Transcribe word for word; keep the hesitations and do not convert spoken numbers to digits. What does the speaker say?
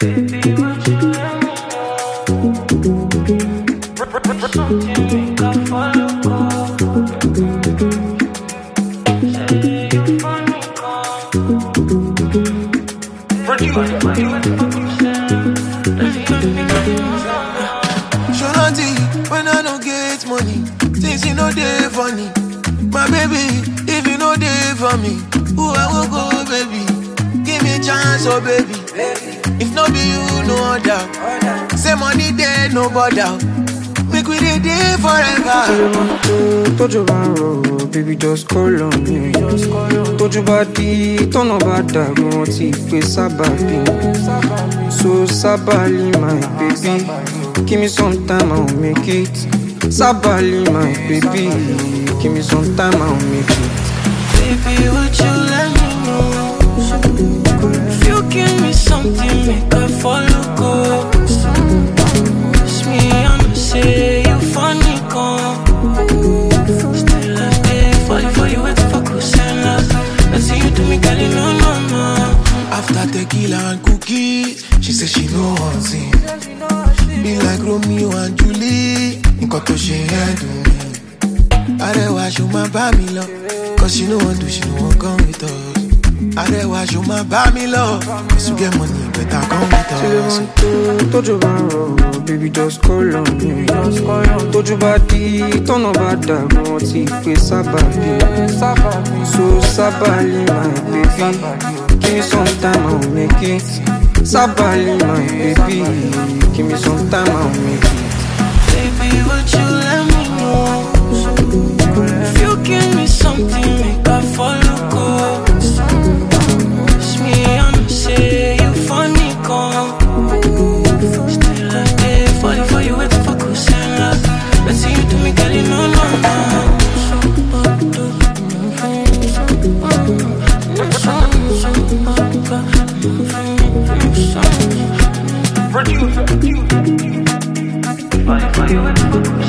Baby, won't you let me know? Something make I follow go. Say you funny come. Produce, produce, Shorty, when I don't get money, things you know they funny. My baby, if you know they for me, who I will go, baby? Give me a chance, oh baby. If not be you, no other. Say money there, no bother. Make we dey there forever. Told you about road, baby, just call on me. Told you about the turn about that, want to play sabali. So sabali, my baby. Give me some time, I'll make it. Sabali, my baby. Give me some time, I'll make it. Baby, would you let me know? If you give me something, make I follow go. It's me, I'ma say you funny, come. Still I stay falling for you, waiting for cruise and love. Let's see you do me, girl, you know, no, no. After tequila and cookies, she said she know one thing. Be like Romeo and Julie, in koto she handle me. Arewa show my baby love, cause she know want to, she know want come with us. Arewa show my baby love, cause you get money, better come with us. Told you about road, baby, just call on me. Told you about the turn about that, want to play sabali. So sabali, my baby. Give me some time, I'll make it. Sabali, my baby. Give me some time, I'll make it. Baby, would you let me know? If you give me something, make I follow go. It's me, I'ma say you funny, come. Still I stay falling for you, waiting for cruise and love. Let's see you do me, girl, you know, no, no. Produce, produce. Falling for you, waiting for cruise.